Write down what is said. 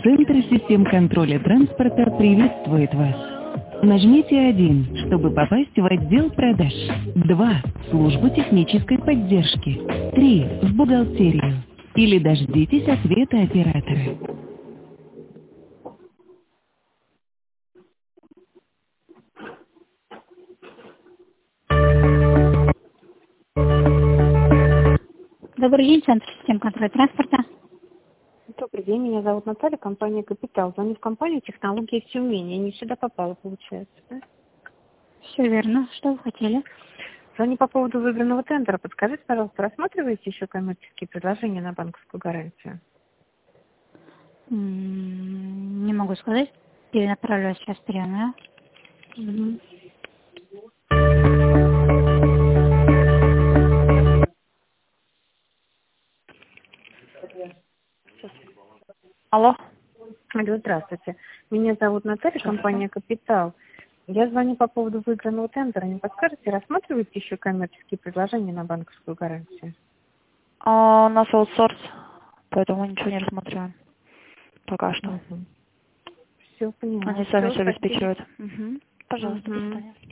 Центр систем контроля транспорта приветствует вас. Нажмите 1, чтобы попасть в отдел продаж. 2 в службу технической поддержки. 3 в бухгалтерию. Или дождитесь ответа оператора. Добрый день, Центр систем контроля транспорта. Добрый день, меня зовут Наталья, компания «Капитал». Звоню в компанию «Технологии и умения». Не сюда попала, получается, да? Все верно. Что вы хотели? Звоню по поводу выбранного тендера. Подскажите, пожалуйста, рассматриваете еще коммерческие предложения на банковскую гарантию? Не могу сказать. Перенаправляю сейчас в приемную. Алло. Алло, здравствуйте. Меня зовут Наталья, компания «Капитал». Я звоню по поводу выигранного тендера. Не подскажете, рассматриваете еще коммерческие предложения на банковскую гарантию? У нас аутсорс, поэтому ничего не рассматриваем. Пока что. Все, понимаю. Они сами все обеспечивают. Пожалуйста, до свидания.